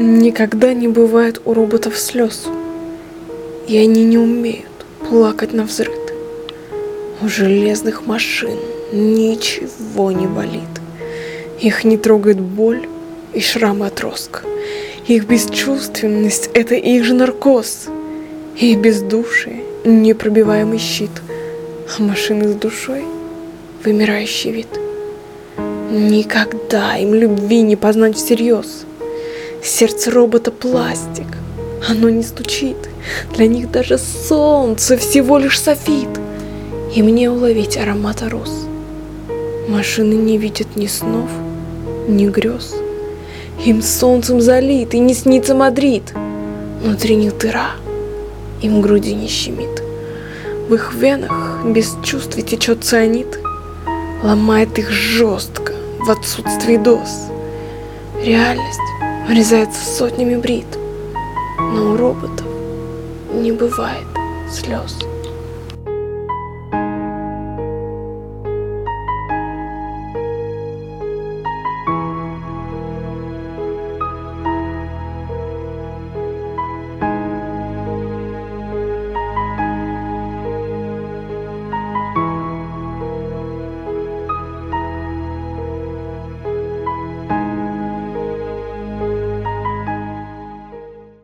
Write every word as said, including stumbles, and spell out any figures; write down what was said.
Никогда не бывает у роботов слез, и они не умеют плакать навзрыд. У железных машин ничего не болит. Их не трогает боль и шрамы от роска. Их бесчувственность — это их же наркоз. Их бездушие — непробиваемый щит, а машины с душой — вымирающий вид. Никогда им любви не познать всерьез. Сердце робота — пластик, оно не стучит. Для них даже солнце всего лишь софит. И мне уловить аромата роз. Машины не видят ни снов, ни грез. Им солнцем залит и не снится Мадрид. Внутри них дыра, им груди не щемит. В их венах без чувств течет цианид. Ломает их жестко в отсутствии доз. Реальность врезается сотнями брит, но у роботов не бывает слез.